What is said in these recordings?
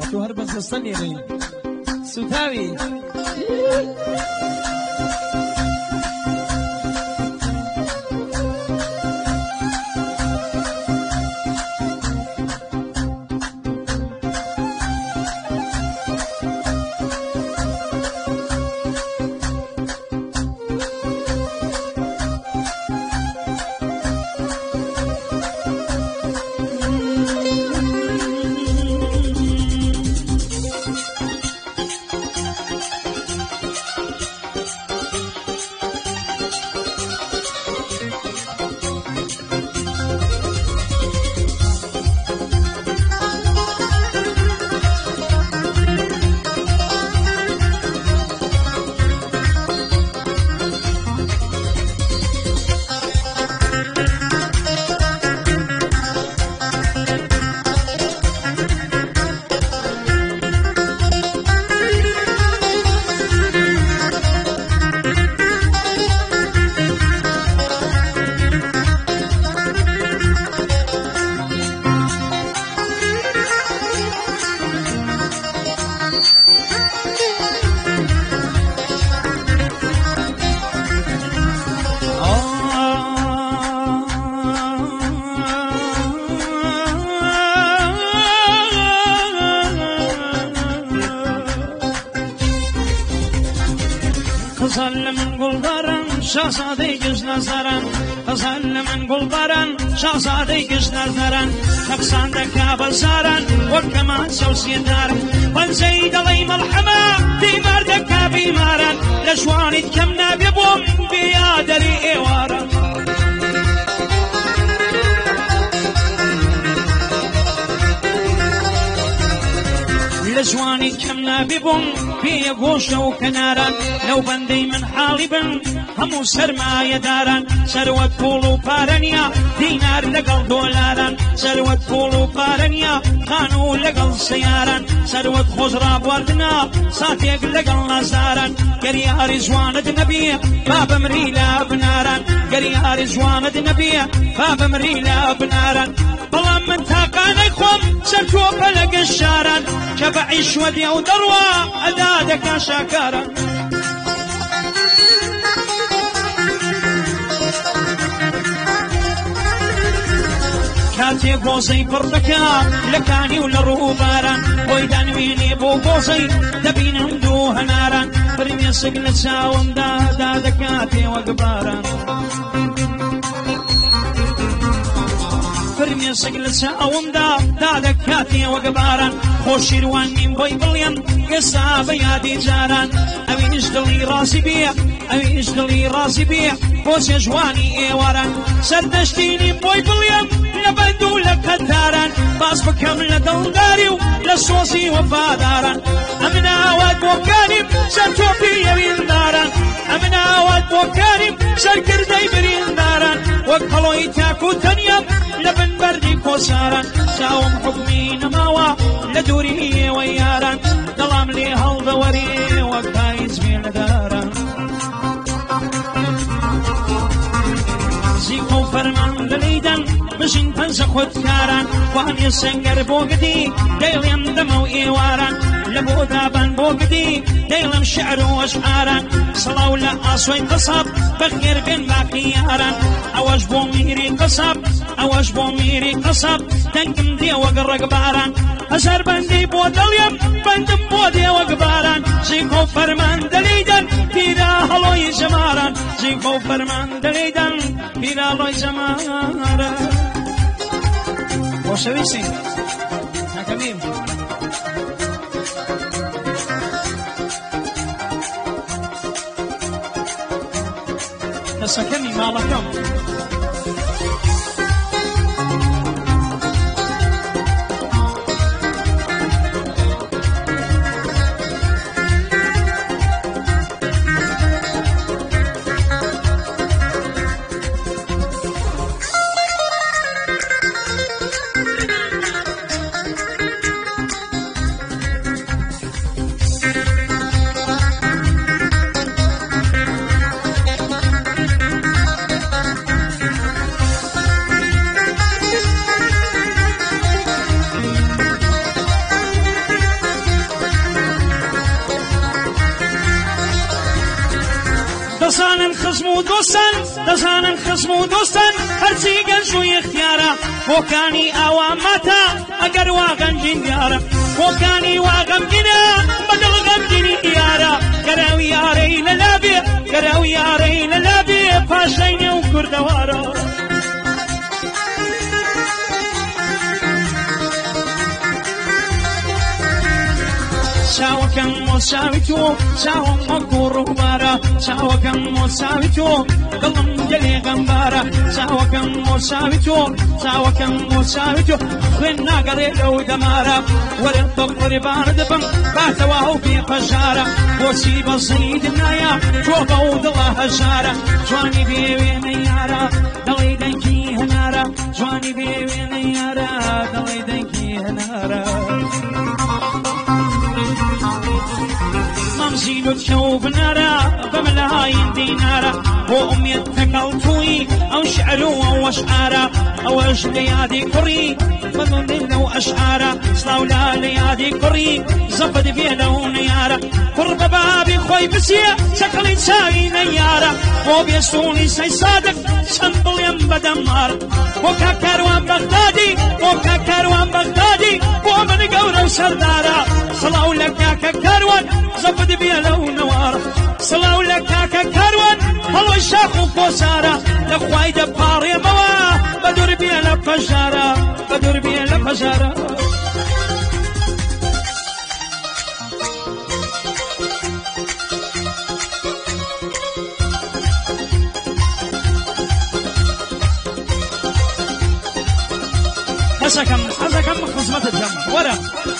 تو هەر بەزەستە لێرەی سوتاوی Kızarlı min gulbaran, şahzade göz nazaran. Kızarlı min gulbaran, şahzade göz nazaran. Taksanda kabazaran, ve keman sosyedaran. Ben zeyid alay malhama, bimar deka bimaran. Leşvanit kemna bibum, biyadari ewaran. لجواني كمنا ببم في غوشة وكنارا لو بندي من حالبا همو سرما يدارا سروت فولو بارنيا دينار لقل دولارا سروت فولو بارنيا خانو لقل سيارا سروت خزرا بوردنا صاتيق لقل نزارا قريا رزوانة نبي باب مريلا بنارا قريا رزوانة نبي باب مريلا بنارا بلا من تاقاني خوم سرتو بلق الشارا كبعيش ودي ودروى أدادك شاكرا كاتي قوزي بردكا لكاني ولروبارا ويدان ويني بو قوزي دبين همدوها نارا برمي سقل تساوم دادا كاتي وقبارا فرمي سقل ساوم دادا كاتي وقبارا خوشي رواني بوي بليم قصة بيادي جاران أوي اشتغلي راسي بيع أوي اشتغلي راسي بيع بوس يجواني ايواران سردشتيني بوي بليم لبندو لكتاران باس بكم لدلداري لصوصي وفاداران أمنا واد بوكاني سرتوفي يمين داران أمنا واد بوكاني سركردي برين داران وكالوي تاكو تنيم لبن بردي كوساران ساوم حكمي نماوا لدوري وياران ظلام لي هالدوري وكايز في داران زيكو فرمان دليدن مشين تنسى خود كاران وان يسنگر بوقدي ديلم دمو ايواران لبو دابان بوقدي ديلم شعر واشعاران صلاو لا اصوي قصب بخير بين باقياران اواج بوميري قصب اواج بوميري قصب تنكم دي وقرق باران أسر بندي بودليم بندم بودي وقباران زيكو فرمان دليدن تيرا هلوي زماران زيكو فرمان دليدن تيرا هلوي زماران وشويسي نكميم تسكني مالكم دوستان دەزانن خزم و دوستان هەرچی گەنجوی اختیارە بۆکانی ئاوامەتە ئەگەر وا غەمگین دیارە بۆکانی وا غەمگینە بەدڵ غەمگینی دیارە گەراوی یارەی لەلابێ گەراوی یارەی لەلابێ پاشەینێ و کوردەوارە چاوەکەم مۆساوی تۆ چاوم وەکو ڕووبارە چاوەکەم مۆساوی تۆ دڵم گەلێ غەمبارە چاوەکەم مۆساوی تۆ چاوەکەم مۆساوی تۆ خوێن ناگەڕێ لەو دەمارە وەرە بە قوربان دەبم باتەوا و بێپەژارە بۆچی بەزنی دنایە تۆ بەو دڵە هەژارە جوانی بێوێنە یارە دڵی دەنگی هەنارە جوانی بێوێنە یارە دڵی دەنگی هەنارە مەمزیلت شەو بنارە بەملایین دینارە بۆ ئومێد تەکەڵتووی ئەو شعر و ئەو ئەشعارە ئەوەش لە یادی کوڕی بەدڵێ لەو ئەشعارە سڵاولا لە یادی کوڕی زەفت بێ لەو نەیارە کوڕ بە بابی خۆی بچێ چەکەڵی چاوی نەیارە بۆ بێسوڵی سەی سادق چەند بڵێم بەدەمار بۆ کاکاروان بەغدادی بۆ کاکاروان بەغدادی بۆ من گەورە و سەردارە سڵاو لە کاکە کاروان زەفت بێ لەو نەوارە سڵاو لە کاکە کاروان هەڵۆی شاخ و کۆسارە لە خوای دەپاڕێمەوە بە دوور بێ لە پەژارە بە دوور بێ لە پەژارە حەزەکەم خزمەتت دەم وەرە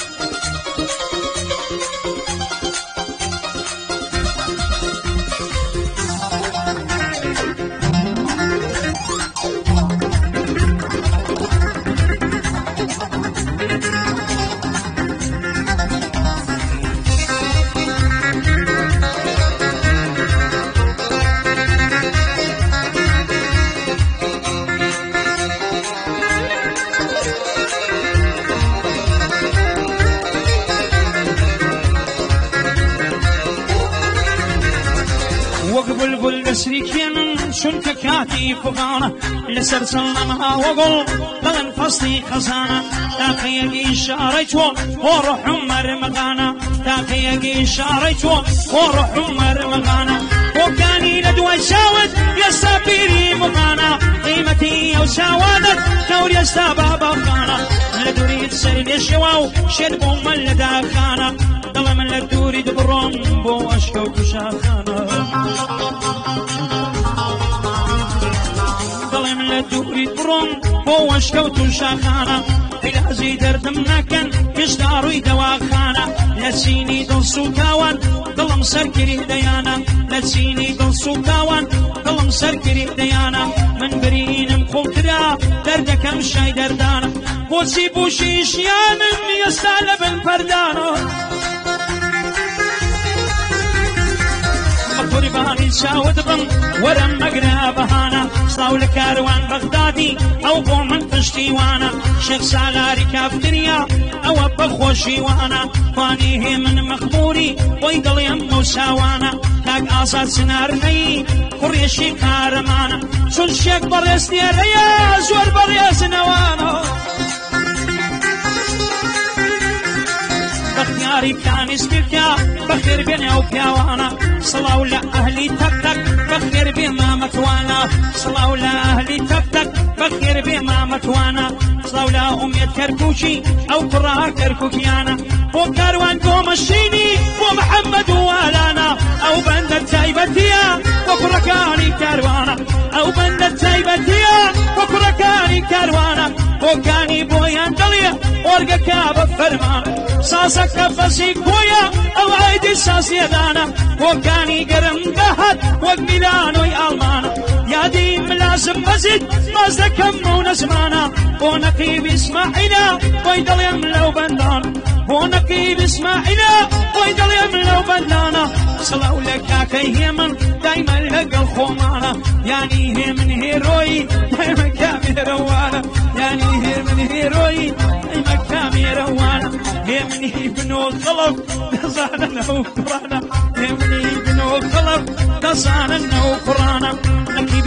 بلبل دەسریکێنن چونکە کاتی فغانە لەسەر چڵەمها وەگوڵ دەڵێن فەسڵی خەزانە تاقەیەکی شارەی تۆ بۆ ڕوحم مەرمەغانە تاقەیەکی شارەی تۆ بۆ ڕوحم مەرمەغانە بۆکانی لە دوای چاوت ئێستا پیری مغانە قیمەتی ئەو چاوانت کەور ئێستا بابەغانە لە دووریت سەر لێشەوە و شێت بۆ من لە داخانە دڵم لە دووریت بڕۆم بۆ ئەشکە و کوشاخانە دڵم لە دووریت بڕۆم بۆ ئەشکە و شاخانە عیلازی دەردم نەکەن هێشتا ڕووی دەواخانە لە چینی دڵسووتاوان دڵم سەرکری دەیانە لە چینی دڵسووتاوان دڵم سەرکری دەیانە من برینم خوڵترا دەردەکەم شای دەردانە بۆچی بوشیشیانم ئێستا لە بن پەردانە قوربانی چاوت بم وەرم مەگرە بەهانە سڵاو لە کاروان بەغدادی ئەو بۆ من پشتیوانە شێخ سالاری کافتریا ئەوە بەخۆشیوانە خوانی هێ من مەخموری بۆی دڵێم مەوساوانە کاک ئازاد سنارنەی کوڕێشی کارەمانە چون شێک بەڕێز نێرەیە زۆر بەڕێزنەوانە بەختیاری پلانی سپیرکە بەخێر بێنێ و پیاوانە سڵاو لە ئەهلی تەکتەک بەخێر بێ مامەتوانە سڵاو لە ئەهلی تەکتەک بەخێر بێ مامەتوانە سڵاو لە ئومێد کەرکووکی ئەو کوڕا کەرکووکیانە بۆ کاروان گۆمەشینی بۆ محەممەد و ئالانە ئەو بەندە تایبەتیە بۆ کوڕەکانی کاروانە ئەو بەندە تایبەتیە بۆ کوڕەکانی کاروانە بۆکانی بۆیان دڵێ ئۆرگەکە بە فەرمانە ساسەکە بەسی کۆیە ئەو عایدی ساسیێدانە بۆکانی گەرم دەهات وەک میلانۆی ئاڵمانە یادی ملازم مەزید ماز دەکەم و نەزمانە بۆ نەقیب ئیسماعیلە بۆی دڵێم لەو بەندانە بۆ نەقیب ئیسماعیلە بۆی دڵێم لەو بەندانە سڵاو لە کاکەی هێ من دایمە لەگەڵ خۆمانە یانی هێ من هێرۆی دایمە کامێرەوانە یانی هێ من هێرۆی دایمە کامێرەوانە هێ منی بنۆ خەڵق دەزانن ئەو قڕانە هێ منی بنۆ خەڵق دەزانن ئەو قڕانە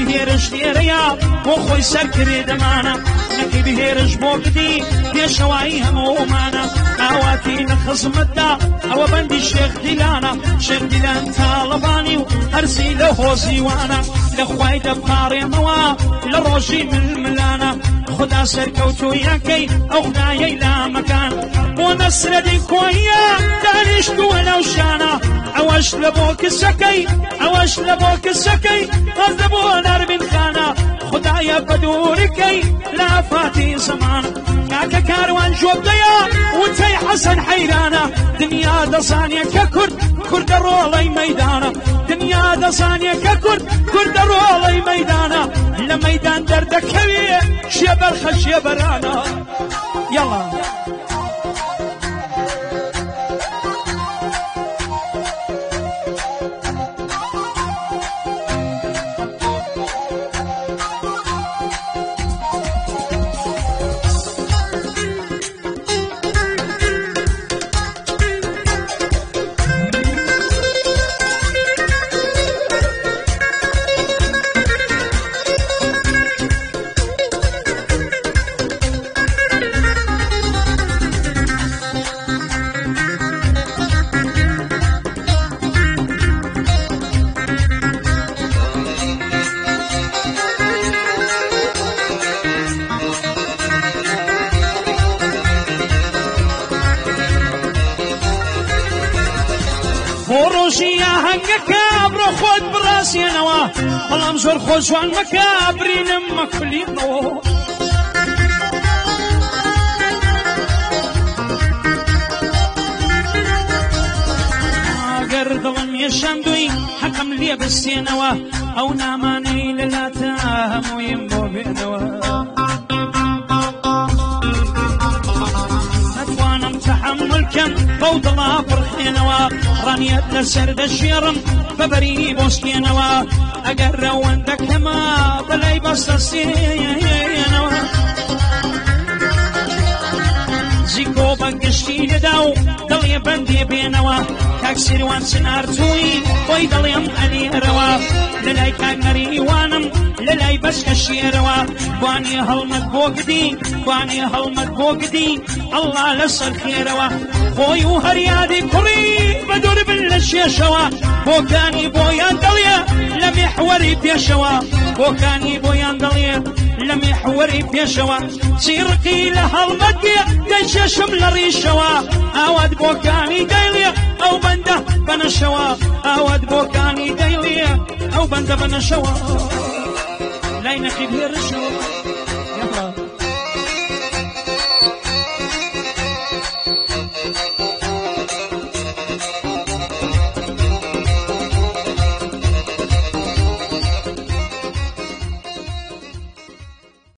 بهێرش لێرەیە بۆ خۆی سەرکرێ دەمانە نەکەی بهێرش بۆ بدی پێشەوایی هەموومانە ئاواتی لە خزمەتدا ئەوە بەندی شێخ دیلانە شێخ دیلان تاڵەبانی و هەرسی لە هۆزیوانە لە خوای دەپاڕێمەوە لە ڕۆژی ململانە خدا سەرکەوتوویەکەی ئەو خدایەی لامەکان بۆ نەسرەدی کۆیە دانیشتووە لەو شانە ئەوەش لە بۆ کسەکەی ئەوەش لە بۆ کسەکەی هەز لە بۆ نەربین خانە خدایە بە دوورەکەی لە ئافاتی زەمان کاکە کاروان جۆبدەیە وتەی حەسەن حەیرانە دنیا دەزانێ کە کورد کوردە ڕۆڵەی مەیدانە دنیا دەزانێ کە کورد کوردە ڕۆڵەی مەیدانە لە مەیدان دەردەکەوێ شێ بەرخە شێ بەرانە یەڵا ڕۆژیە هەنگەکە بڕۆ خۆت بڕاستێنەوە بەڵام زۆر خۆشوان مەکە برینم مەکفلینەوە ئەگەر دڵم یەشەندووی حەقم لێ بستێنەوە ئەو نامانەی لەلاتە هەموویم بۆ بێنەوە نەتوانم تەحەممولکەم بەو دڵا بڕخێنەوە ڕانیەت لەسەر دەژێڕم بەبەری بۆشتێنەوە ئەگەر ڕەوەندەکەمە بەلای بەستەسێنەوە زیکۆ بەگشتی لەدا و دڵێ بەندێ بێنەوە کاک سیروان سنارتووی خۆی دڵێم ئەلێرەوە لەلای کاگەریوانم لەلای بەشکە شێرەوە وانێ هەڵمەت بۆ گدی وانێ هەڵمەت بۆ گدی ئەڵڵا لەسەر خێرەوە خۆی و هەریادی کوڕی بە دوور بن لە شێشەوە بۆکانی بۆیان دڵێ لە میحوەری پێشەوە بۆکانی بۆیان دڵێ لە میحوەری پێشەوە چیرقی لە هەڵمەت بێ دەیشێشم لە ڕیشەوە ئاوات بۆکانی دەیڵێ ئەو بەندە بەنەشەوە ئاوات بۆکانی دەیڵێ ئەو بەندە بەنەشەوە لای نەقیب هێرشەوە